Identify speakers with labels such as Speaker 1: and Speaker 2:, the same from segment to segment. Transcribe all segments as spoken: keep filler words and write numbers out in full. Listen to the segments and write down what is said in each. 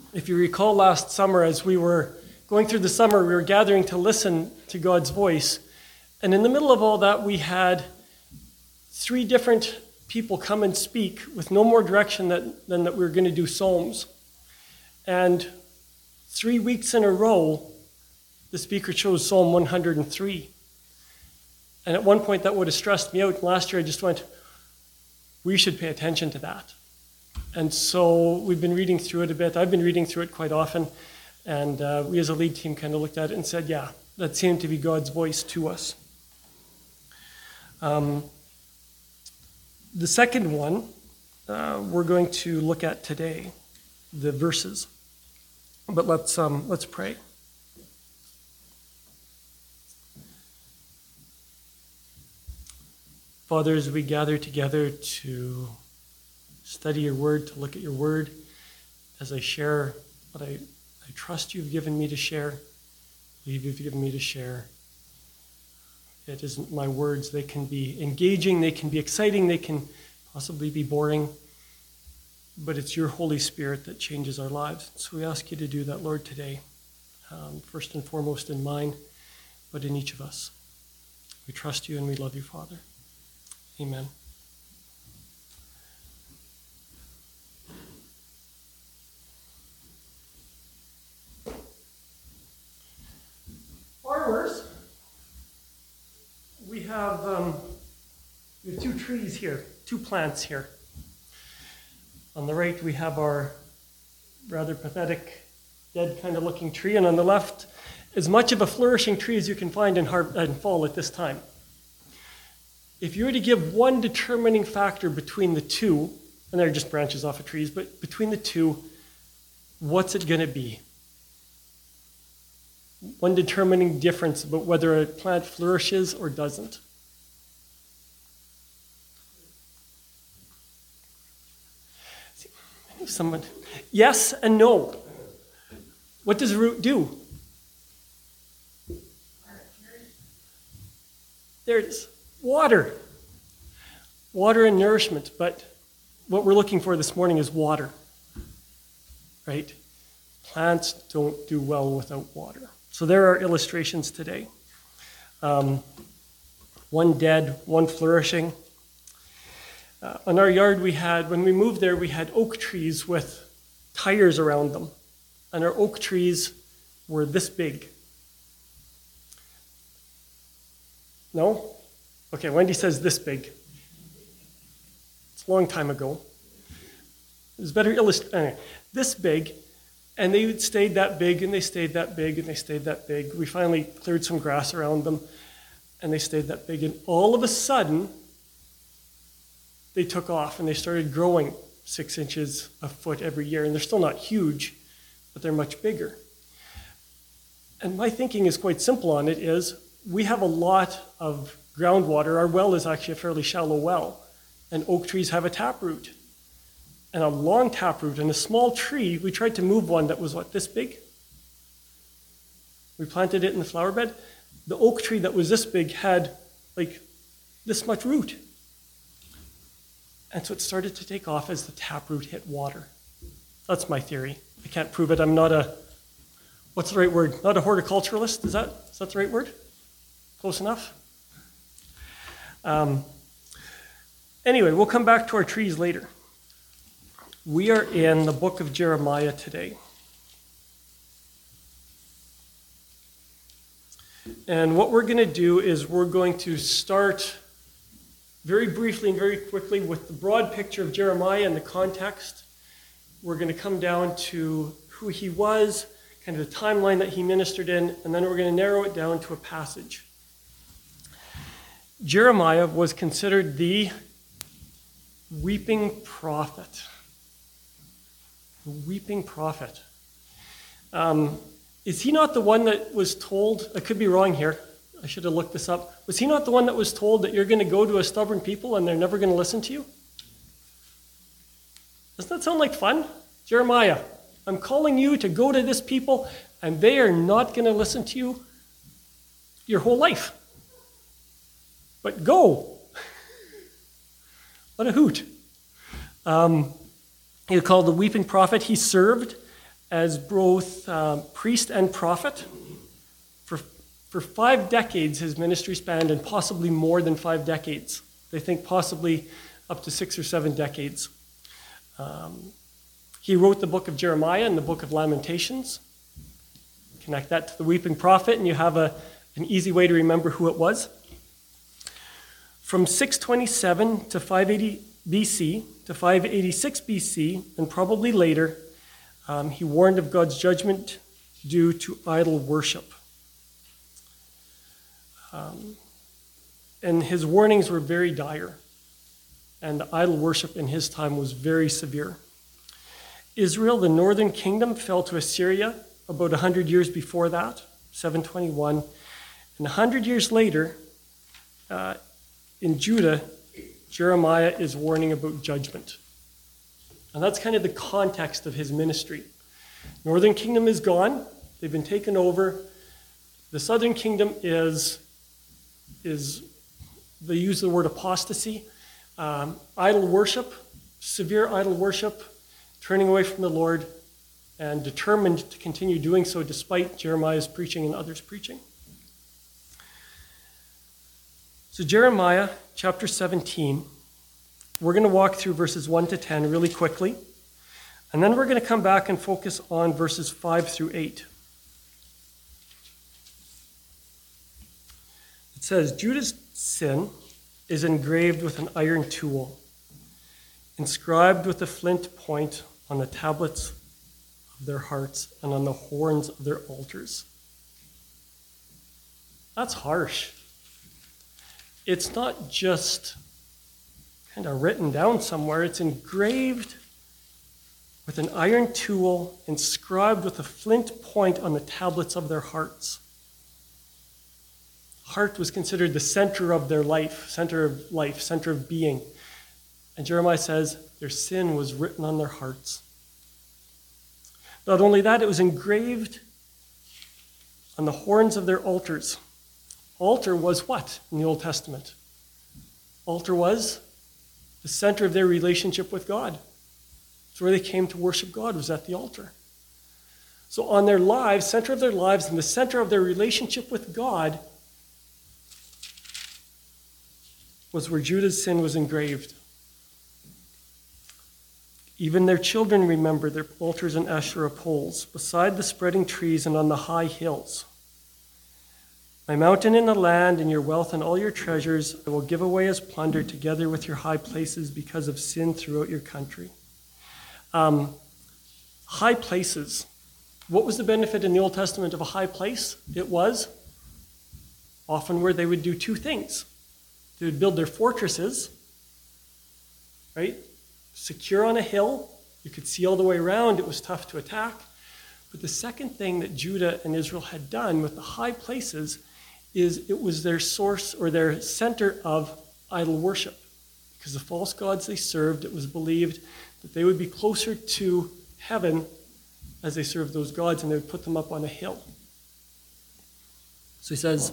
Speaker 1: If you recall last summer, as we were going through the summer, we were gathering to listen to God's voice. And in the middle of all that, we had three different people come and speak with no more direction that, than that we were going to do Psalms. And three weeks in a row, the speaker chose Psalm one hundred three. And at one point, that would have stressed me out. Last year, I just went, we should pay attention to that. And so we've been reading through it a bit. I've been reading through it quite often. And uh, we as a lead team kind of looked at it and said, yeah, that seemed to be God's voice to us. Um, the second one uh, we're going to look at today, the verses. But let's um, let's pray. Father, as we gather together to study your word, to look at your word, as I share what I, I trust you've given me to share, believe you've given me to share. It isn't my words. They can be engaging, they can be exciting, they can possibly be boring, but it's your Holy Spirit that changes our lives. So we ask you to do that, Lord, today, um, first and foremost in mine, but in each of us. We trust you and we love you, Father. Amen. Farmers, we have, um, we have two trees here, two plants here. On the right, we have our rather pathetic, dead kind of looking tree, and on the left, as much of a flourishing tree as you can find in, har- in fall at this time. If you were to give one determining factor between the two, and they're just branches off of trees, but between the two, what's it going to be? One determining difference about whether a plant flourishes or doesn't. Someone, yes and no. What does a root do? There it is. Water. Water and nourishment, but what we're looking for this morning is water, right? Plants don't do well without water. So there are illustrations today. Um, one dead, one flourishing. Uh, in our yard we had, when we moved there, we had oak trees with tires around them. And our oak trees were this big. No? Okay, Wendy says this big. It's a long time ago. It was better illustrated. Anyway, this big, and they stayed that big, and they stayed that big, and they stayed that big. We finally cleared some grass around them, and they stayed that big. And all of a sudden, they took off, and they started growing six inches a foot every year. And they're still not huge, but they're much bigger. And my thinking is quite simple on it is, we have a lot of groundwater. Our well is actually a fairly shallow well, and oak trees have a taproot, and a long taproot. And a small tree, we tried to move one that was, what, this big? We planted it in the flower bed. The oak tree that was this big had, like, this much root. And so it started to take off as the taproot hit water. That's my theory. I can't prove it. I'm not a, what's the right word? Not a horticulturalist. Is that, is that the right word? Close enough? Um, anyway, we'll come back to our trees later. We are in the book of Jeremiah today. And what we're going to do is we're going to start very briefly and very quickly with the broad picture of Jeremiah and the context. We're going to come down to who he was, kind of the timeline that he ministered in, and then we're going to narrow it down to a passage. Jeremiah was considered the weeping prophet. The weeping prophet. Um, is he not the one that was told, I could be wrong here, I should have looked this up. Was he not the one that was told that you're going to go to a stubborn people and they're never going to listen to you? Doesn't that sound like fun? Jeremiah, I'm calling you to go to this people and they are not going to listen to you your whole life. But go. What a hoot. Um, he was called the weeping prophet. He served as both um, priest and prophet. For, for five decades, his ministry spanned, and possibly more than five decades. They think possibly up to six or seven decades. Um, he wrote the book of Jeremiah and the book of Lamentations. Connect that to the weeping prophet, and you have a, an easy way to remember who it was. From six twenty-seven to five eighty B C to five eighty-six B C, and probably later, um, he warned of God's judgment due to idol worship. Um, and his warnings were very dire, and the idol worship in his time was very severe. Israel, the northern kingdom, fell to Assyria about one hundred years before that, seven twenty-one. And one hundred years later, uh, in Judah, Jeremiah is warning about judgment. And that's kind of the context of his ministry. Northern kingdom is gone. They've been taken over. The southern kingdom is, is they use the word apostasy, um, idol worship, severe idol worship, turning away from the Lord, and determined to continue doing so despite Jeremiah's preaching and others' preaching. So Jeremiah chapter seventeen, we're going to walk through verses one to ten really quickly, and then we're going to come back and focus on verses five through eight. It says, Judah's sin is engraved with an iron tool, inscribed with a flint point on the tablets of their hearts and on the horns of their altars. That's harsh. It's not just kind of written down somewhere. It's engraved with an iron tool, inscribed with a flint point on the tablets of their hearts. Heart was considered the center of their life, center of life, center of being. And Jeremiah says their sin was written on their hearts. Not only that, it was engraved on the horns of their altars. Altar was what in the Old Testament? Altar was the center of their relationship with God. It's where they came to worship God, was at the altar. So on their lives, center of their lives, and the center of their relationship with God was where Judah's sin was engraved. Even their children remember their altars and Asherah poles, beside the spreading trees and on the high hills. My mountain in the land and your wealth and all your treasures I will give away as plunder together with your high places because of sin throughout your country. Um, high places. What was the benefit in the Old Testament of a high place? It was often where they would do two things. They would build their fortresses, right? Secure on a hill. You could see all the way around. It was tough to attack. But the second thing that Judah and Israel had done with the high places is it was their source or their center of idol worship. Because the false gods they served, it was believed that they would be closer to heaven as they served those gods, and they would put them up on a hill. So he says,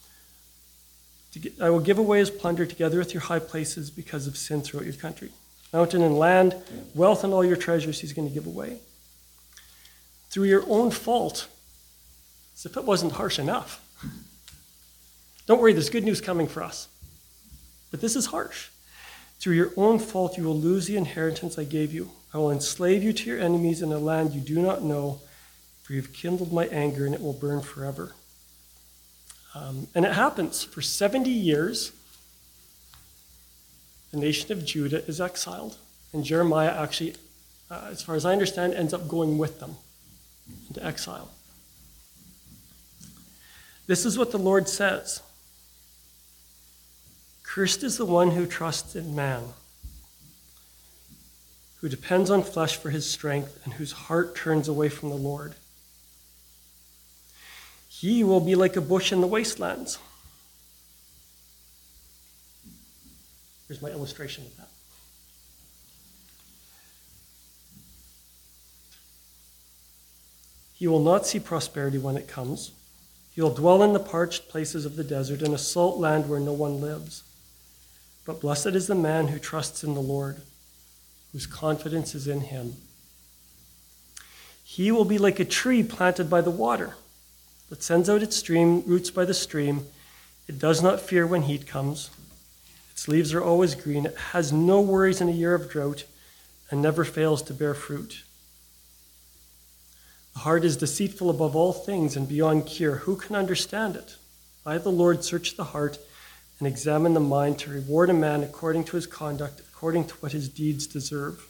Speaker 1: I will give away as plunder together with your high places because of sin throughout your country. Mountain and land, wealth and all your treasures he's going to give away. Through your own fault, as if it wasn't harsh enough. Don't worry, there's good news coming for us. But this is harsh. Through your own fault, you will lose the inheritance I gave you. I will enslave you to your enemies in a land you do not know, for you've kindled my anger, and it will burn forever. Um, and it happens. For seventy years, the nation of Judah is exiled. And Jeremiah actually, uh, as far as I understand, ends up going with them into exile. This is what the Lord says. Cursed is the one who trusts in man, who depends on flesh for his strength, and whose heart turns away from the Lord. He will be like a bush in the wastelands. Here's my illustration of that. He will not see prosperity when it comes. He will dwell in the parched places of the desert, in a salt land where no one lives. But blessed is the man who trusts in the Lord, whose confidence is in him. He will be like a tree planted by the water that sends out its stream, roots by the stream. It does not fear when heat comes. Its leaves are always green. It has no worries in a year of drought and never fails to bear fruit. The heart is deceitful above all things and beyond cure. Who can understand it? I, the Lord, search the heart and examine the mind to reward a man according to his conduct, according to what his deeds deserve.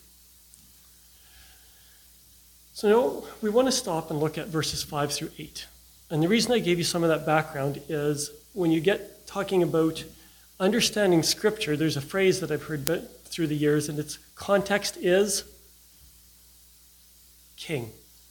Speaker 1: So now we want to stop and look at verses five through eight. And the reason I gave you some of that background is when you get talking about understanding Scripture, there's a phrase that I've heard through the years, and it's context is king.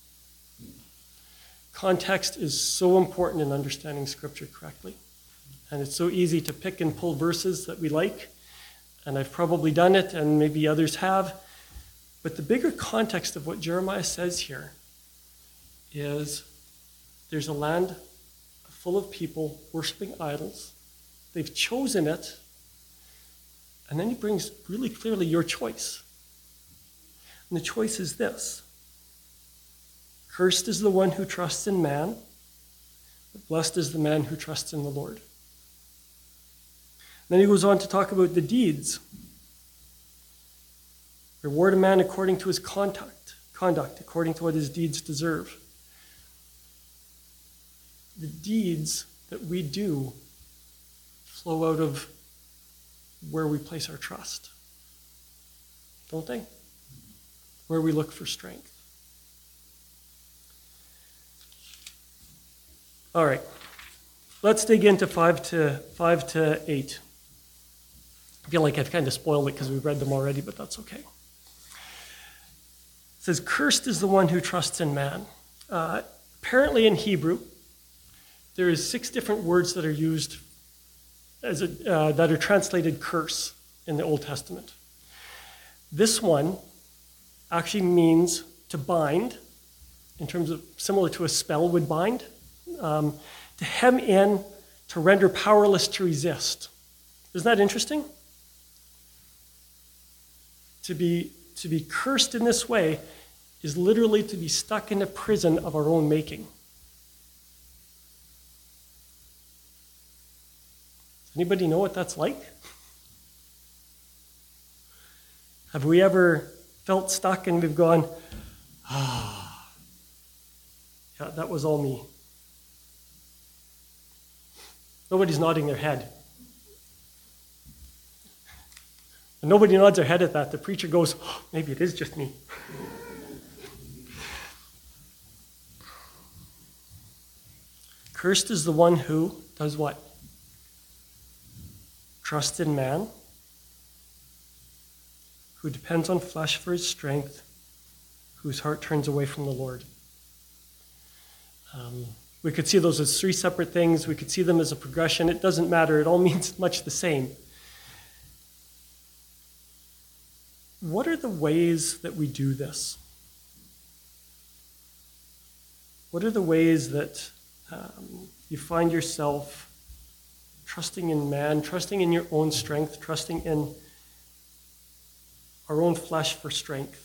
Speaker 1: Context is so important in understanding Scripture correctly. And it's so easy to pick and pull verses that we like. And I've probably done it, and maybe others have. But the bigger context of what Jeremiah says here is there's a land full of people worshiping idols. They've chosen it. And then he brings really clearly your choice. And the choice is this. Cursed is the one who trusts in man, but blessed is the man who trusts in the Lord. Then he goes on to talk about the deeds. Reward a man according to his conduct, conduct, according to what his deeds deserve. The deeds that we do flow out of where we place our trust, don't they? Where we look for strength. All right, let's dig into five to five to eight. I feel like I've kind of spoiled it because we've read them already, but that's okay. It says, "Cursed is the one who trusts in man." Uh, apparently, in Hebrew, there is six different words that are used as a, uh, that are translated "curse" in the Old Testament. This one actually means to bind, in terms of similar to a spell would bind. Um, to hem in, to render powerless, to resist. Isn't that interesting? To be, to be cursed in this way is literally to be stuck in a prison of our own making. Does anybody know what that's like? Have we ever felt stuck and we've gone, ah, yeah, that was all me. Nobody's nodding their head. When nobody nods their head at that, the preacher goes, oh, maybe it is just me. Cursed is the one who does what? Trusts in man, who depends on flesh for his strength, whose heart turns away from the Lord. Um, We could see those as three separate things. We could see them as a progression. It doesn't matter. It all means much the same. What are the ways that we do this? What are the ways that um, you find yourself trusting in man, trusting in your own strength, trusting in our own flesh for strength?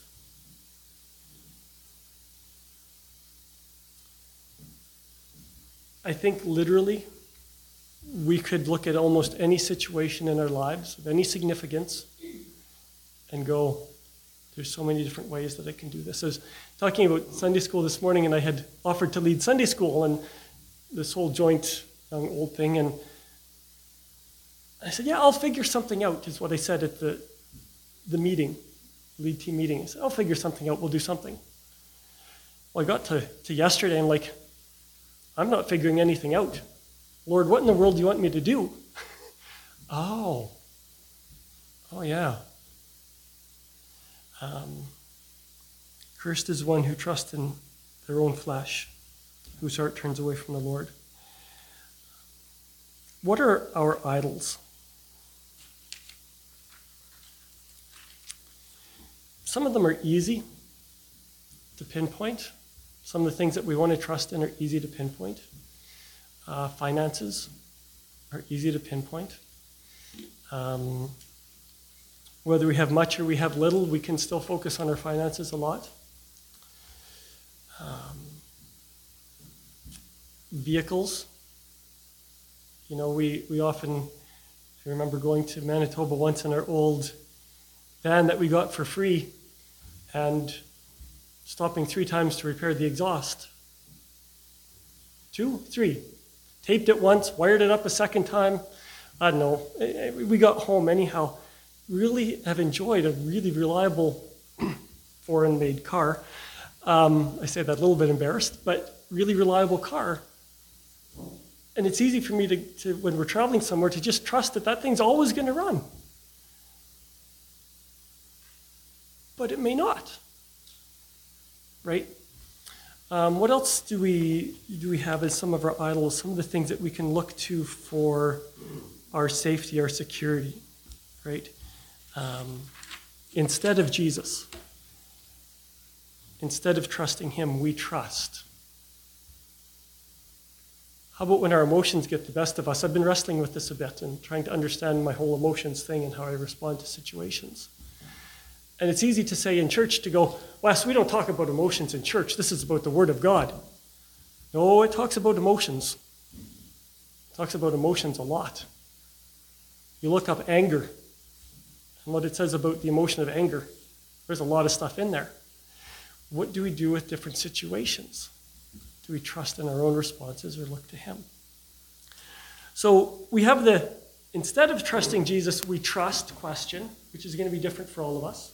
Speaker 1: I think literally we could look at almost any situation in our lives of any significance and go, there's so many different ways that I can do this. I was talking about Sunday school this morning, and I had offered to lead Sunday school and this whole joint young old thing, and I said, yeah, I'll figure something out, is what I said at the the meeting, lead team meeting. I said, I'll figure something out, we'll do something. Well, I got to, to yesterday, and like, I'm not figuring anything out. Lord, what in the world do you want me to do? oh. Oh, yeah. Um, cursed is one who trusts in their own flesh, whose heart turns away from the Lord. What are our idols? Some of them are easy to pinpoint. Some of the things that we want to trust in are easy to pinpoint. Uh, finances are easy to pinpoint. Um, whether we have much or we have little, we can still focus on our finances a lot. um, vehicles. You know, we, we often, I remember going to Manitoba once in our old van that we got for free and stopping three times to repair the exhaust. Two, three. Taped it once, wired it up a second time. I don't know. We got home anyhow. Really have enjoyed a really reliable foreign-made car. Um, I say that a little bit embarrassed, but really reliable car. And it's easy for me to, to, when we're traveling somewhere, to just trust that that thing's always going to run. But it may not, right? Um, what else do we do we have as some of our idols? Some of the things that we can look to for our safety, our security, right? Um, instead of Jesus, instead of trusting him, we trust. How about when our emotions get the best of us? I've been wrestling with this a bit and trying to understand my whole emotions thing and how I respond to situations. And it's easy to say in church to go, Wes, we don't talk about emotions in church. This is about the Word of God. No, it talks about emotions. It talks about emotions a lot. You look up anger and what it says about the emotion of anger. There's a lot of stuff in there. What do we do with different situations? Do we trust in our own responses or look to him? So we have the, instead of trusting Jesus, we trust question, which is going to be different for all of us.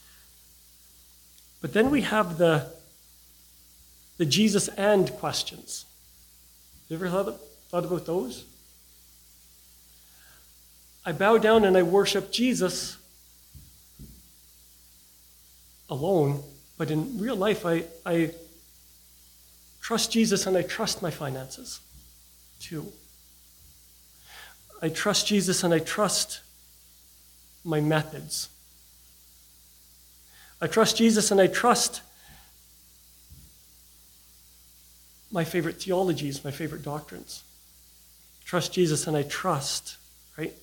Speaker 1: But then we have the, the Jesus and questions. You ever thought, thought about those? I bow down and I worship Jesus alone, but in real life, I, I trust Jesus and I trust my finances too. I trust Jesus and I trust my methods. I trust Jesus and I trust my favorite theologies, my favorite doctrines. Trust Jesus and I trust, right?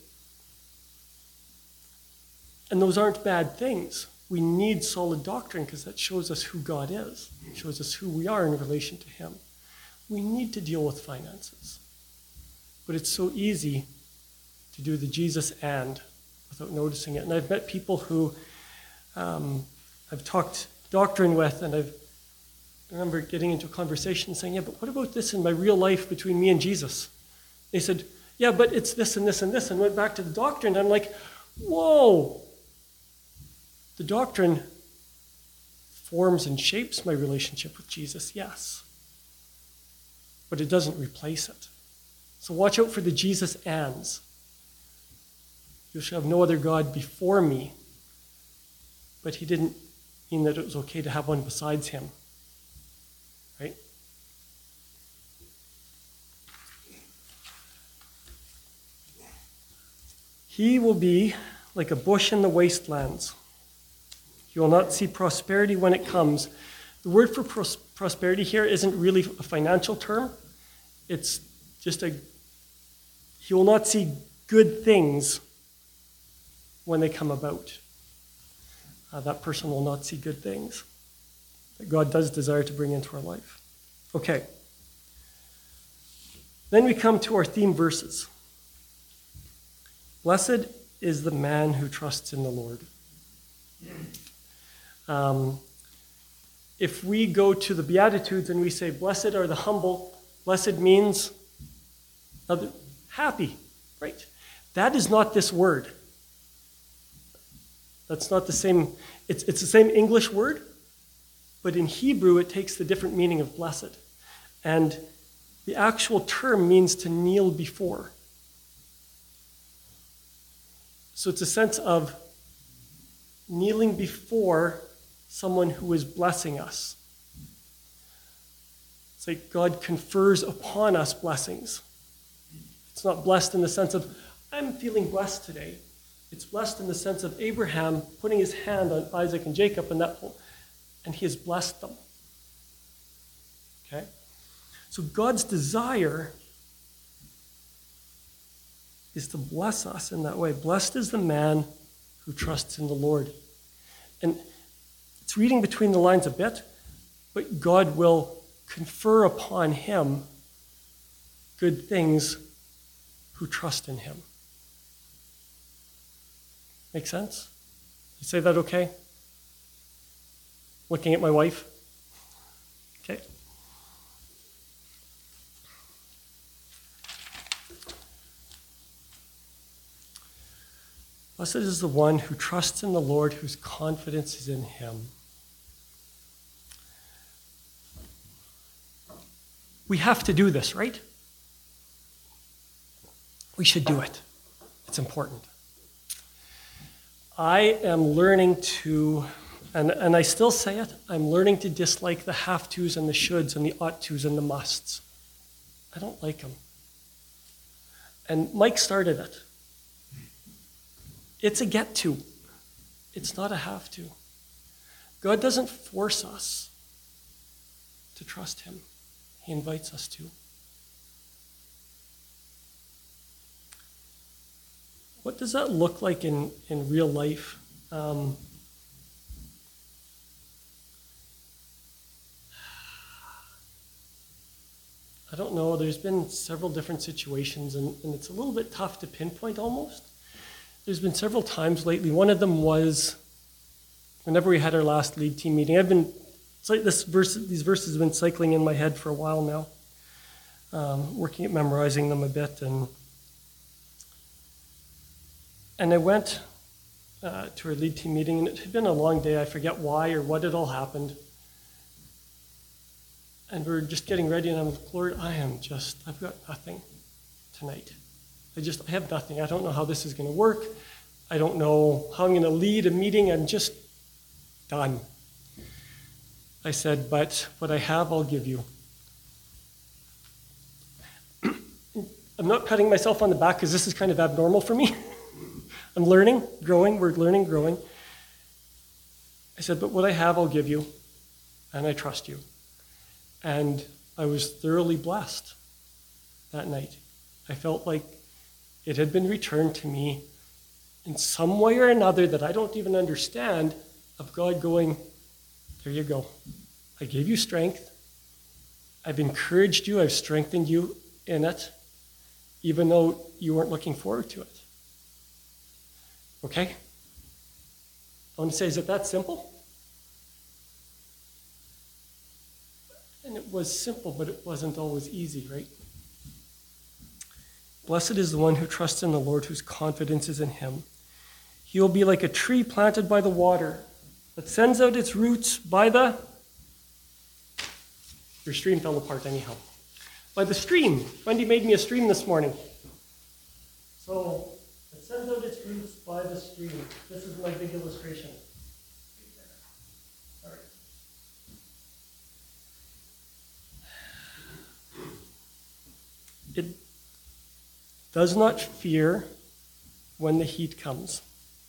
Speaker 1: And those aren't bad things. We need solid doctrine because that shows us who God is. It shows us who we are in relation to him. We need to deal with finances. But it's so easy to do the Jesus and without noticing it. And I've met people who um, I've talked doctrine with, and I've, I remember getting into a conversation saying, yeah, but what about this in my real life between me and Jesus? They said, yeah, but it's this and this and this, and went back to the doctrine. And I'm like, whoa. The doctrine forms and shapes my relationship with Jesus, yes. But it doesn't replace it. So watch out for the Jesus ands. You shall have no other God before me. But he didn't mean that it was okay to have one besides him. Right? He will be like a bush in the wastelands. You will not see prosperity when it comes. The word for pros- prosperity here isn't really a financial term. It's just a, he will not see good things when they come about. Uh, that person will not see good things that God does desire to bring into our life. Okay. Then we come to our theme verses. Blessed is the man who trusts in the Lord. Um, if we go to the Beatitudes and we say, blessed are the humble, blessed means other, happy, right? That is not this word. That's not the same, it's, it's the same English word, but in Hebrew it takes the different meaning of blessed. And the actual term means to kneel before. So it's a sense of kneeling before someone who is blessing us. It's like God confers upon us blessings. It's not blessed in the sense of, I'm feeling blessed today. It's blessed in the sense of Abraham putting his hand on Isaac and Jacob and that whole, and he has blessed them. Okay? So God's desire is to bless us in that way. Blessed is the man who trusts in the Lord. And it's reading between the lines a bit, but God will confer upon him good things who trust in him. Make sense? You say that okay? Looking at my wife? Okay. Blessed is the one who trusts in the Lord, whose confidence is in him. We have to do this, right? We should do it. It's important. I am learning to, and, and I still say it, I'm learning to dislike the have-tos and the shoulds and the ought-tos and the musts. I don't like them. And Mike started it. It's a get-to. It's not a have-to. God doesn't force us to trust him. He invites us to. What does that look like in, in real life? Um, I don't know. There's been several different situations, and, and it's a little bit tough to pinpoint almost. There's been several times lately. One of them was whenever we had our last lead team meeting. I've been, it's like this verse, these verses have been cycling in my head for a while now, um, working at memorizing them a bit. And and I went uh, to our lead team meeting, and it had been a long day. I forget why or what had all happened. And we were just getting ready, and I'm like, Lord, I am just, I've got nothing tonight. I just, I have nothing. I don't know how this is going to work. I don't know how I'm going to lead a meeting. I'm just done. I said, but what I have, I'll give you. I'm not patting myself on the back because this is kind of abnormal for me. I'm learning, growing. We're learning, growing. I said, but what I have, I'll give you, and I trust you. And I was thoroughly blessed that night. I felt like it had been returned to me in some way or another that I don't even understand, of God going, there you go. I gave you strength. I've encouraged you. I've strengthened you in it, even though you weren't looking forward to it. Okay? I want to say, is it that simple? And it was simple, but it wasn't always easy, right? Blessed is the one who trusts in the Lord, whose confidence is in him. He will be like a tree planted by the water that sends out its roots by the... Your stream fell apart anyhow. By the stream. Wendy made me a stream this morning. So it sends out its roots by the stream. This is my big illustration. All right. It does not fear when the heat comes.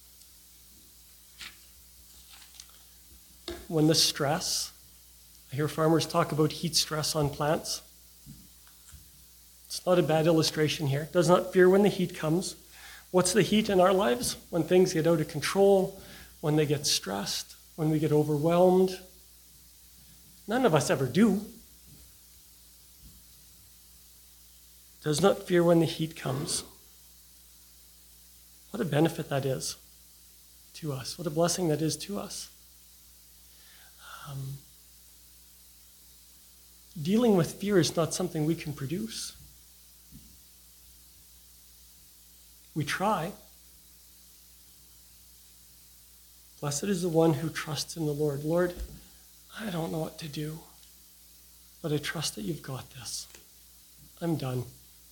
Speaker 1: When the stress, I hear farmers talk about heat stress on plants. It's not a bad illustration here. It does not fear when the heat comes. What's the heat in our lives? When things get out of control, when they get stressed, when we get overwhelmed. None of us ever do. Does not fear when the heat comes. What a benefit that is to us. What a blessing that is to us. Um, dealing with fear is not something we can produce. We try. Blessed is the one who trusts in the Lord. Lord, I don't know what to do, but I trust that you've got this. I'm done.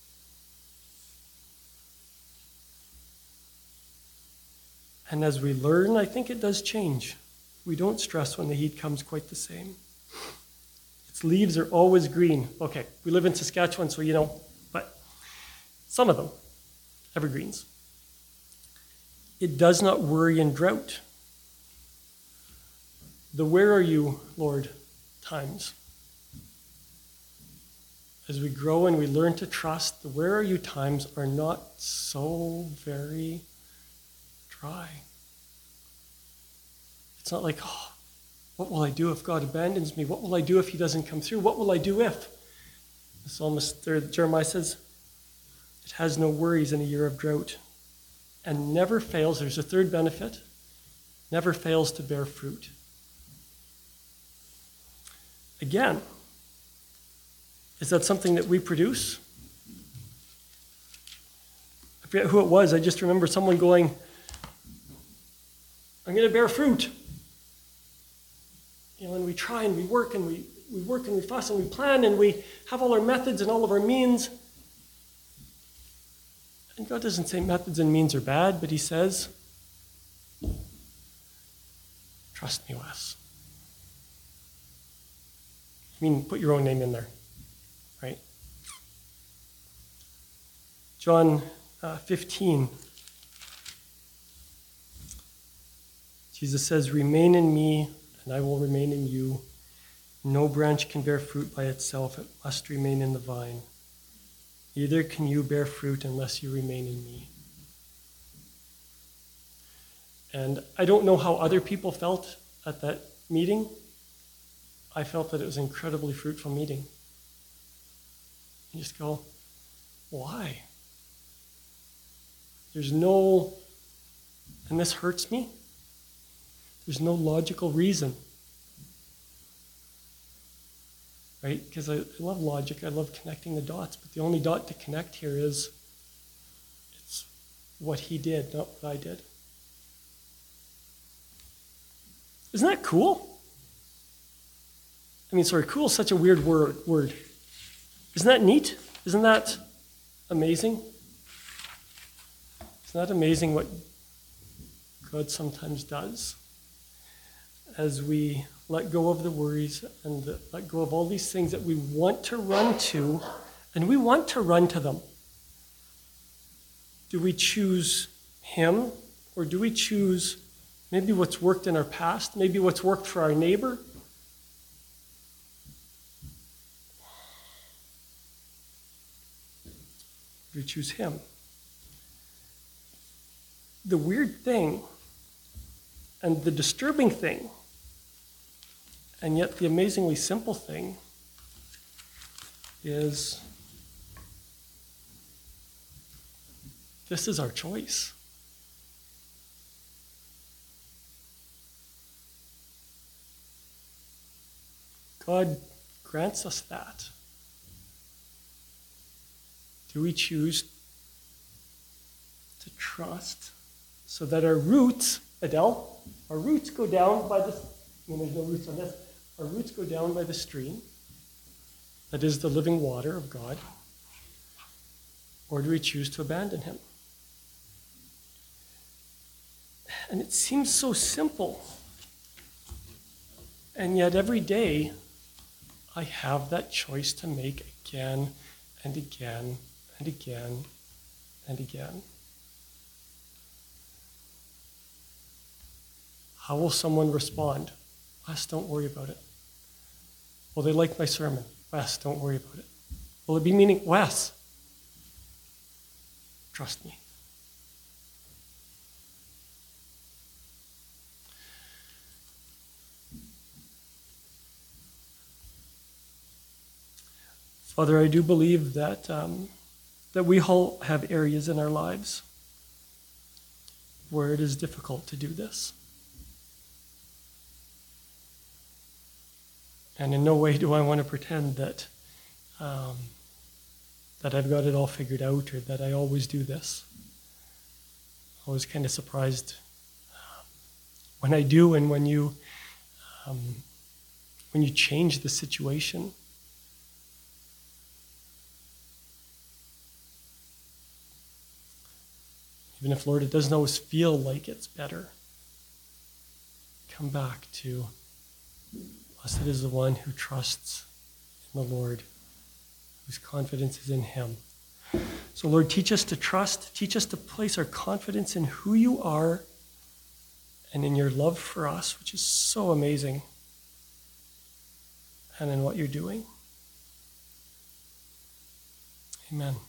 Speaker 1: And as we learn, I think it does change. We don't stress when the heat comes quite the same. Its leaves are always green. Okay, we live in Saskatchewan, so you know, but some of them, evergreens. It does not worry in drought. The where are you, Lord, times. As we grow and we learn to trust, the where are you times are not so very dry. It's not like, oh, What will I do if God abandons me? What will I do if he doesn't come through? What will I do if? The psalmist, or Jeremiah says, it has no worries in a year of drought and never fails. There's a third benefit. Never fails to bear fruit. Again, is that something that we produce? I forget who it was. I just remember someone going, I'm going to bear fruit. You know, and we try and we work and we, we work and we fuss and we plan and we have all our methods and all of our means. And God doesn't say methods and means are bad, but he says, trust me, Wes. I mean, put your own name in there, right? John uh, fifteen. Jesus says, remain in me, and I will remain in you. No branch can bear fruit by itself. It must remain in the vine. Neither can you bear fruit unless you remain in me. And I don't know how other people felt at that meeting. I felt that it was an incredibly fruitful meeting. You just go, why? There's no, and this hurts me, there's no logical reason. Right? Because I, I love logic, I love connecting the dots, but the only dot to connect here is it's what he did, not what I did. Isn't that cool? I mean, sorry, cool is such a weird word. word. Isn't that neat? Isn't that amazing? Isn't that amazing what God sometimes does? As we let go of the worries and let go of all these things that we want to run to, and we want to run to them. Do we choose him, or do we choose maybe what's worked in our past, maybe what's worked for our neighbor? Do we choose him? The weird thing and the disturbing thing, and yet the amazingly simple thing, is this is our choice. God grants us that. Do we choose to trust so that our roots, Adele, our roots go down by the, I mean, there's no roots on this, our roots go down by the stream, that is the living water of God, or do we choose to abandon him? And it seems so simple, and yet every day I have that choice to make again and again and again and again. How will someone respond? Wes, don't worry about it. Will they like my sermon? Wes, don't worry about it. Will it be meaning? Wes, trust me. Father, I do believe that um, that we all have areas in our lives where it is difficult to do this. And in no way do I want to pretend that um, that I've got it all figured out or that I always do this. I was kind of surprised uh, when I do, and when you um, when you change the situation. Even if, Lord, it doesn't always feel like it's better, come back to, blessed is the one who trusts in the Lord, whose confidence is in him. So, Lord, teach us to trust, teach us to place our confidence in who you are and in your love for us, which is so amazing, and in what you're doing. Amen.